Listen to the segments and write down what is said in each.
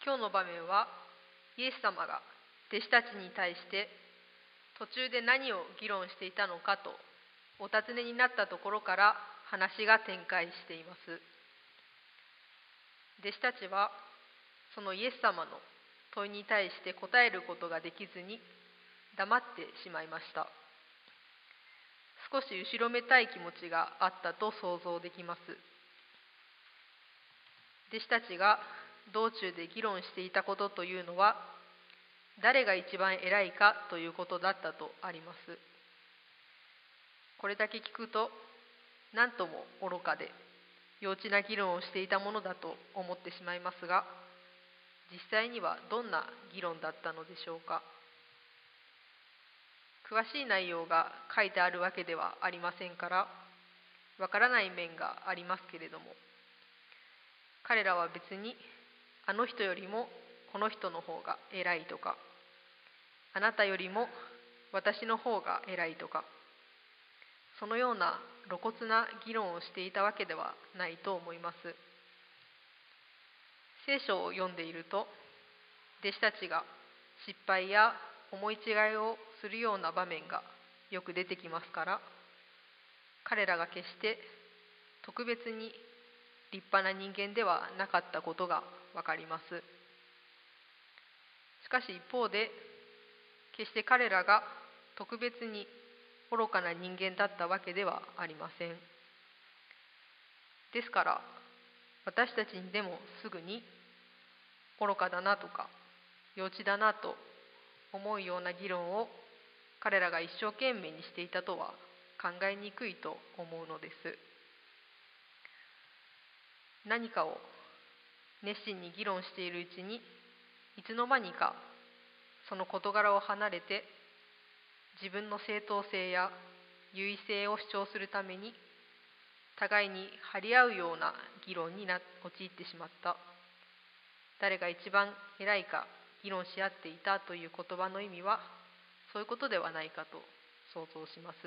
今日の場面は、イエス様が弟子たちに対して途中で何を議論していたのかとお尋ねになったところから話が展開しています。弟子たちはそのイエス様の問いに対して答えることができずに黙ってしまいました。少し後ろめたい気持ちがあったと想像できます。弟子たちが道中で議論していたことというのは、誰が一番偉いかということだったとあります。これだけ聞くと、何とも愚かで幼稚な議論をしていたものだと思ってしまいますが、実際にはどんな議論だったのでしょうか。詳しい内容が書いてあるわけではありませんから、わからない面がありますけれども、彼らは別にあの人よりもこの人の方が偉いとか、あなたよりも私の方が偉いとか、そのような露骨な議論をしていたわけではないと思います。聖書を読んでいると、弟子たちが失敗や思い違いをするような場面がよく出てきますから、彼らが決して特別に立派な人間ではなかったことがわかります。しかし一方で、決して彼らが特別に愚かな人間だったわけではありません。ですから、私たちにでもすぐに愚かだなとか幼稚だなと思うような議論を彼らが一生懸命にしていたとは考えにくいと思うのです。何かを熱心に議論しているうちに、いつの間にかその事柄を離れて、自分の正当性や優位性を主張するために互いに張り合うような議論に陥ってしまった。誰が一番偉いか議論し合っていたという言葉の意味は、そういうことではないかと想像します。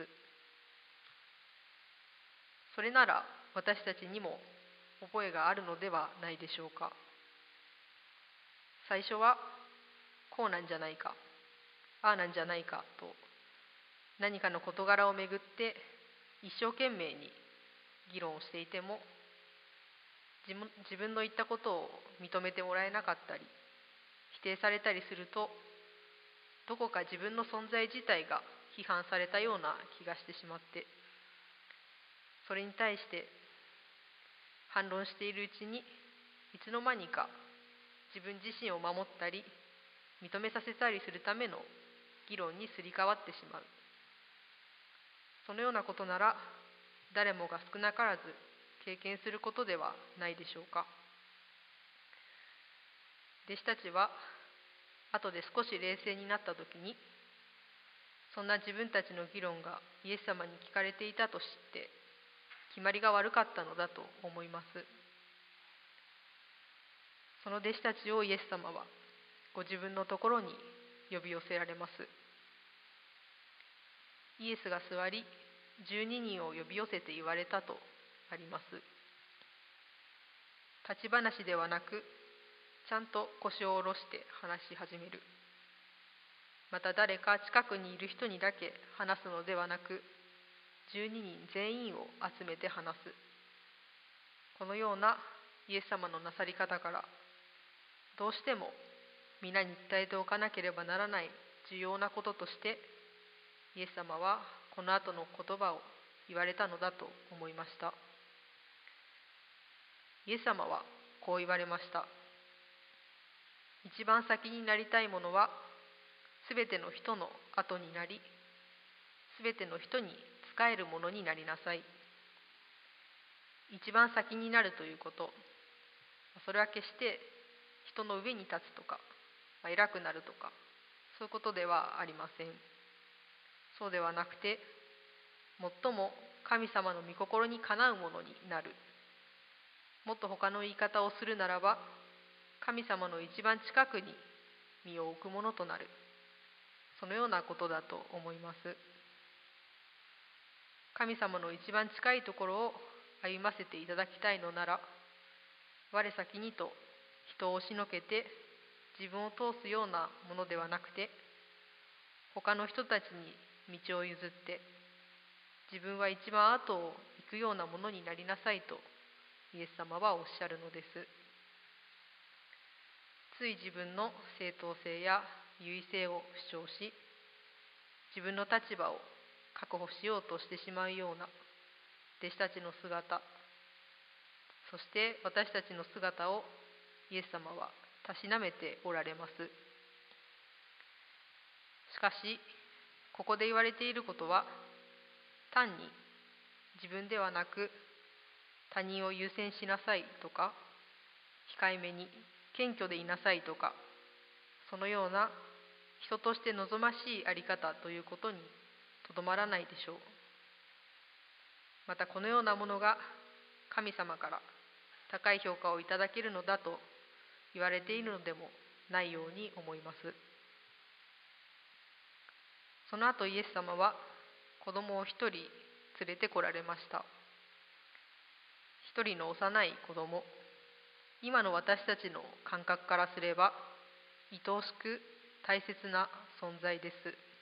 それなら私たちにも覚えがあるのではないでしょうか。最初はこうなんじゃないか、ああなんじゃないかと、何かの事柄をめぐって一生懸命に議論をしていても、自分の言ったことを認めてもらえなかったり否定されたりすると、どこか自分の存在自体が批判されたような気がしてしまって、それに対して反論しているうちに、いつの間にか自分自身を守ったり認めさせたりするための議論にすり替わってしまう。そのようなことなら誰もが少なからず経験することではないでしょうか。弟子たちは後で少し冷静になったときに、そんな自分たちの議論がイエス様に聞かれていたと知って、決まりが悪かったのだと思います。その弟子たちをイエス様はご自分のところに呼び寄せられます。イエスが座り、12人を呼び寄せて言われたとあります。立ち話ではなく、ちゃんと腰を下ろして話し始める。また誰か近くにいる人にだけ話すのではなく、12人全員を集めて話す。このようなイエス様のなさり方から、どうしても皆に伝えておかなければならない重要なこととして、イエス様はこの後の言葉を言われたのだと思いました。イエス様はこう言われました。一番先になりたいものは、すべての人の後になり、すべての人に仕えるものになりなさい。一番先になるということ、それは決して人の上に立つとか、偉くなるとか、そういうことではありません。そうではなくて、最も神様の御心にかなうものになる。もっと他の言い方をするならば、神様の一番近くに身を置くものとなる。そのようなことだと思います。神様の一番近いところを歩ませていただきたいのなら、我先にと人を押しのけて自分を通すようなものではなくて、他の人たちに道を譲って自分は一番後を行くようなものになりなさいとイエス様はおっしゃるのです。つい自分の正当性や優位性を主張し、自分の立場を確保しようとしてしまうような弟子たちの姿、そして私たちの姿をイエス様はたしなめておられます。しかし、ここで言われていることは、単に自分ではなく他人を優先しなさいとか、控えめに謙虚でいなさいとか、そのような人として望ましいあり方ということにとどまらないでしょう。またこのようなものが神様から高い評価をいただけるのだと言われているのでもないように思います。その後イエス様は子供を一人連れてこられました。一人の幼い子供、今の私たちの感覚からすれば愛おしく大切な存在です。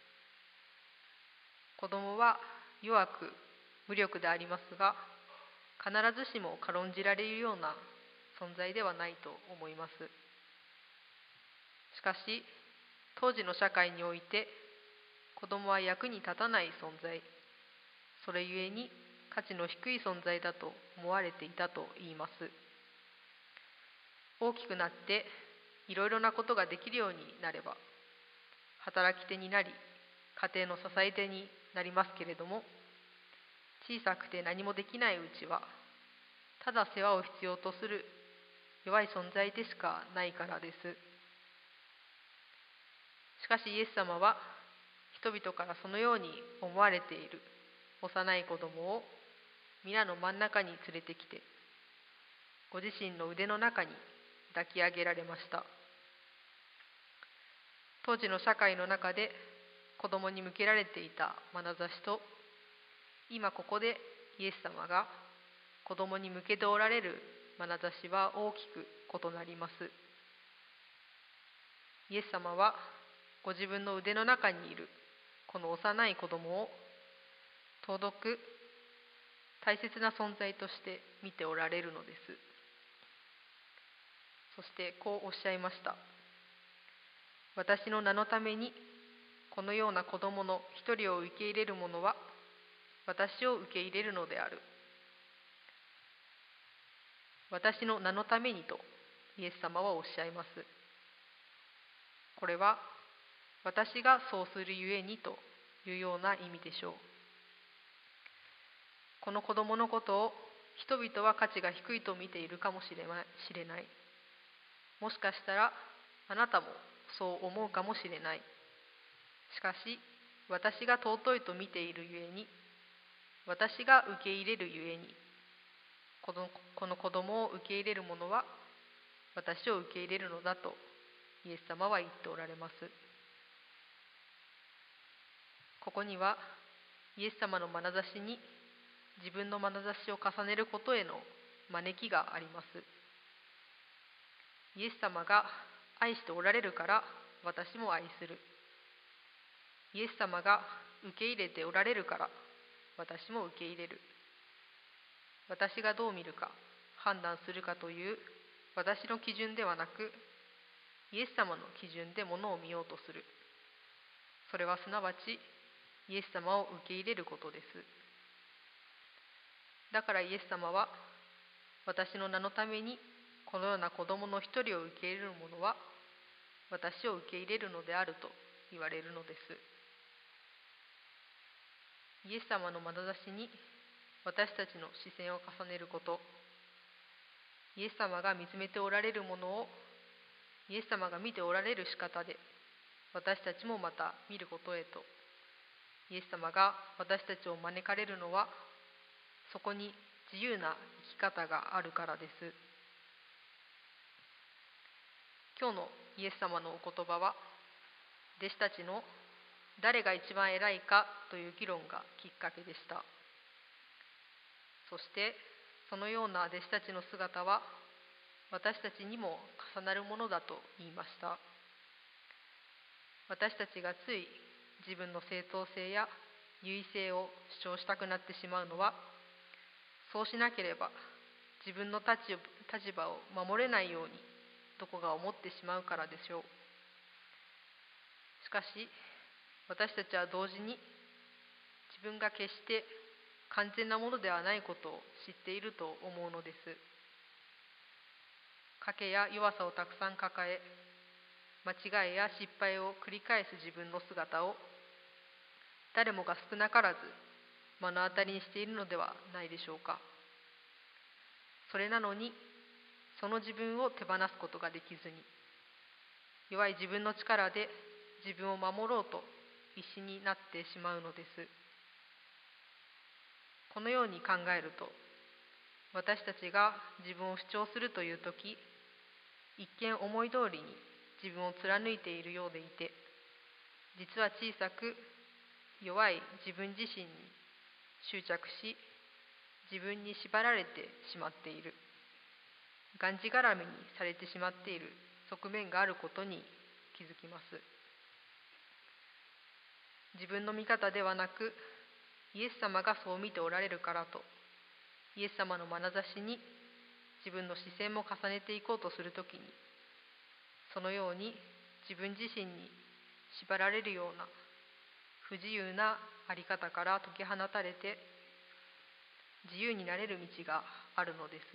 子供は弱く無力でありますが、必ずしも軽んじられるような存在ではないと思います。しかし、当時の社会において子供は役に立たない存在、それゆえに価値の低い存在だと思われていたといいます。大きくなっていろいろなことができるようになれば、働き手になり、家庭の支え手になりますけれども、小さくて何もできないうちは、ただ世話を必要とする弱い存在でしかないからです。しかしイエス様は、人々からそのように思われている幼い子供を皆の真ん中に連れてきて、ご自身の腕の中に抱き上げられました。当時の社会の中で子供に向けられていた眼差しと、今ここでイエス様が子供に向けておられる眼差しは大きく異なります。イエス様はご自分の腕の中にいるこの幼い子供を尊く大切な存在として見ておられるのです。そしてこうおっしゃいました。私の名のためにこのような子供の一人を受け入れる者は私を受け入れるのである。私の名のためにとイエス様はおっしゃいます。これは私がそうするゆえにというような意味でしょう。この子供のことを人々は価値が低いと見ているかもしれない。もしかしたらあなたもそう思うかもしれない。しかし私が尊いと見ているゆえに、私が受け入れるゆえに、この子供を受け入れる者は私を受け入れるのだとイエス様は言っておられます。ここにはイエス様の眼差しに自分の眼差しを重ねることへの招きがあります。イエス様が愛しておられるから私も愛する。イエス様が受け入れておられるから私も受け入れる。私がどう見るか判断するかという私の基準ではなく、イエス様の基準でものを見ようとする。それはすなわちイエス様を受け入れることです。だからイエス様は、私の名のためにこのような子供の一人を受け入れる者は私を受け入れるのであると言われるのです。イエス様の眼差しに私たちの視線を重ねること、イエス様が見つめておられるものをイエス様が見ておられる仕方で私たちもまた見ることへと、イエス様が私たちを招かれるのは、そこに自由な生き方があるからです。今日のイエス様のお言葉は、弟子たちの誰が一番偉いかという議論がきっかけでした。そしてそのような弟子たちの姿は私たちにも重なるものだと言いました。私たちがつい自分の正当性や優位性を主張したくなってしまうのは、そうしなければ自分の立場を守れないようにどこが思ってしまうからでしょう。しかし私たちは同時に自分が決して完全なものではないことを知っていると思うのです。賭けや弱さをたくさん抱え、間違いや失敗を繰り返す自分の姿を誰もが少なからず目の当たりにしているのではないでしょうか。それなのにその自分を手放すことができずに、弱い自分の力で自分を守ろうと必死になってしまうのです。このように考えると、私たちが自分を主張するというとき、一見思い通りに自分を貫いているようでいて、実は小さく弱い自分自身に執着し、自分に縛られてしまっている、がんじがらめにされてしまっている側面があることに気づきます。自分の見方ではなく、イエス様がそう見ておられるからと、イエス様の眼差しに自分の視線も重ねていこうとするときに、そのように自分自身に縛られるような不自由なあり方から解き放たれて、自由になれる道があるのです。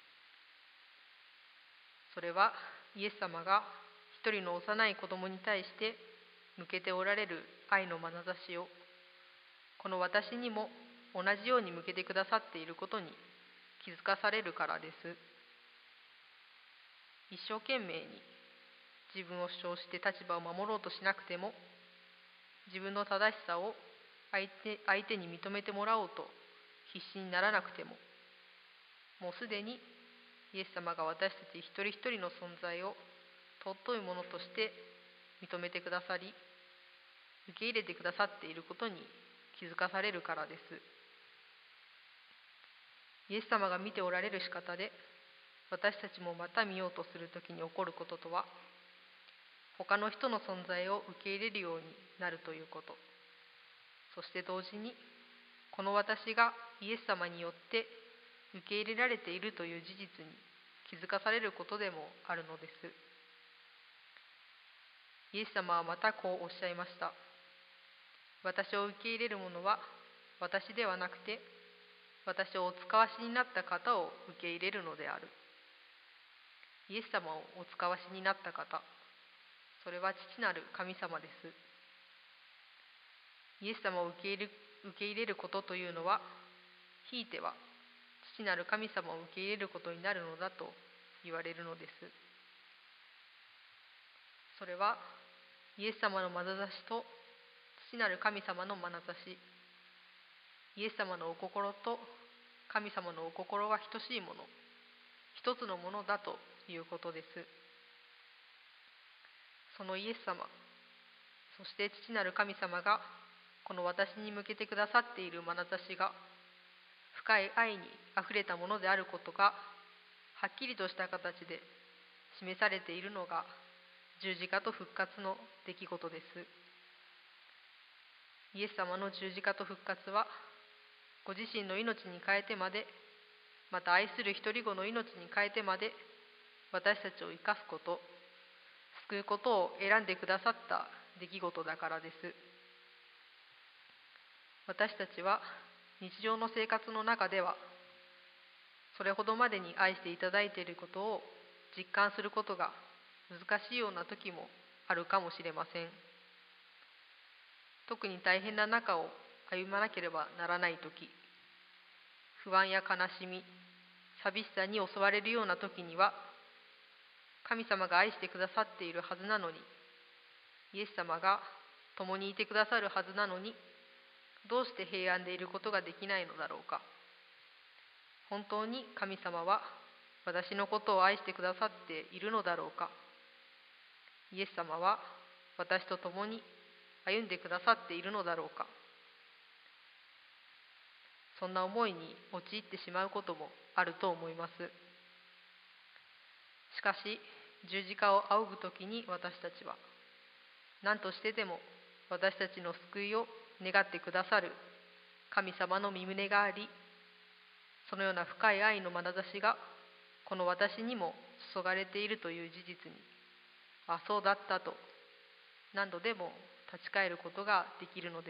それはイエス様が一人の幼い子供に対して向けておられる愛の眼差しを、この私にも同じように向けてくださっていることに気づかされるからです。一生懸命に自分を主張して立場を守ろうとしなくても、自分の正しさを相手に認めてもらおうと必死にならなくても、もうすでにイエス様が私たち一人一人の存在を尊いものとして認めてくださり、受け入れてくださっていることに気づかされるからです。イエス様が見ておられる仕方で、私たちもまた見ようとするときに起こることとは、他の人の存在を受け入れるようになるということ、そして同時にこの私がイエス様によって受け入れられているという事実に気づかされることでもあるのです。イエス様はまたこうおっしゃいました。私を受け入れる者は私ではなくて、私をお使わしになった方を受け入れるのである。イエス様をお使わしになった方、それは父なる神様です。イエス様を受け入れることというのは、ひいては父なる神様を受け入れることになるのだと言われるのです。それはイエス様の眼差しと父なる神様の眼差し、イエス様のお心と神様のお心は等しいもの、一つのものだということです。そのイエス様、そして父なる神様がこの私に向けてくださっている眼差しが深い愛にあふれたものであることがはっきりとした形で示されているのが十字架と復活の出来事です。イエス様の十字架と復活は、ご自身の命に変えてまで、また愛する一人子の命に変えてまで、私たちを生かすこと、救うことを選んでくださった出来事だからです。私たちは日常の生活の中では、それほどまでに愛していただいていることを実感することが難しいような時もあるかもしれません。特に大変な中を歩まなければならない時、不安や悲しみ、寂しさに襲われるような時には、神様が愛してくださっているはずなのに、イエス様が共にいてくださるはずなのに、どうして平安でいることができないのだろうか。本当に神様は私のことを愛してくださっているのだろうか。イエス様は私と共に歩んでくださっているのだろうか。そんな思いに陥ってしまうこともあると思います。 しかし十字架を仰ぐときに私たちは何としてでも私たちの救いを願ってくださる神様の御胸があり、そのような深い愛の眼差しがこの私にも注がれているという事実に、あ、そうだったと何度でも立ち返ることができるのです。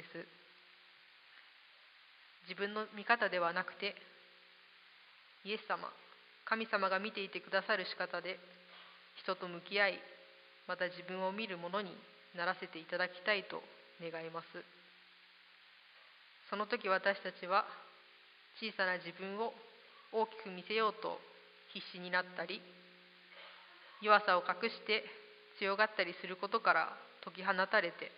自分の見方ではなくて、イエス様、神様が見ていてくださる仕方で人と向き合い、また自分を見るものにならせていただきたいと願います。その時私たちは小さな自分を大きく見せようと必死になったり、弱さを隠して強がったりすることから解き放たれて、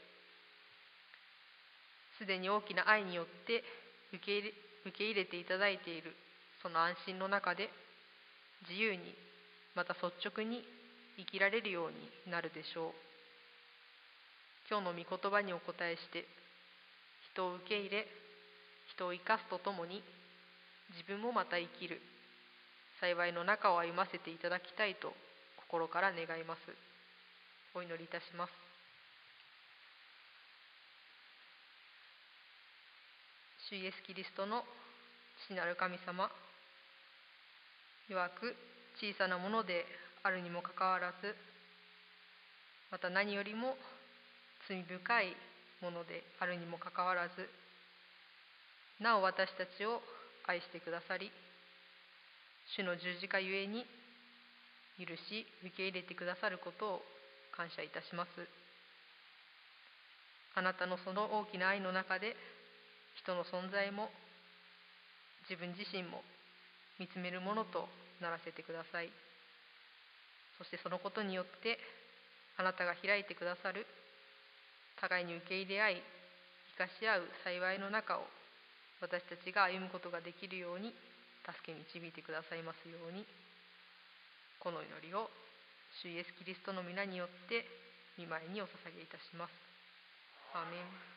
すでに大きな愛によって受け入れていただいているその安心の中で、自由にまた率直に生きられるようになるでしょう。今日の御言葉にお答えして、人を受け入れ、人を生かすとともに自分もまた生きる幸いの中を歩ませていただきたいと心から願います。お祈りいたします。主イエスキリストの父なる神様、弱く小さなものであるにもかかわらず、また何よりも罪深いものであるにもかかわらず、なお私たちを愛してくださり、主の十字架ゆえに許し受け入れてくださることを感謝いたします。あなたのその大きな愛の中で、人の存在も自分自身も見つめるものとならせてください。そしてそのことによってあなたが開いてくださる互いに受け入れ合い生かし合う幸いの中を私たちが歩むことができるように助け導いてくださいますように、この祈りを主イエスキリストの皆によって御前にお捧げいたします。アーメン。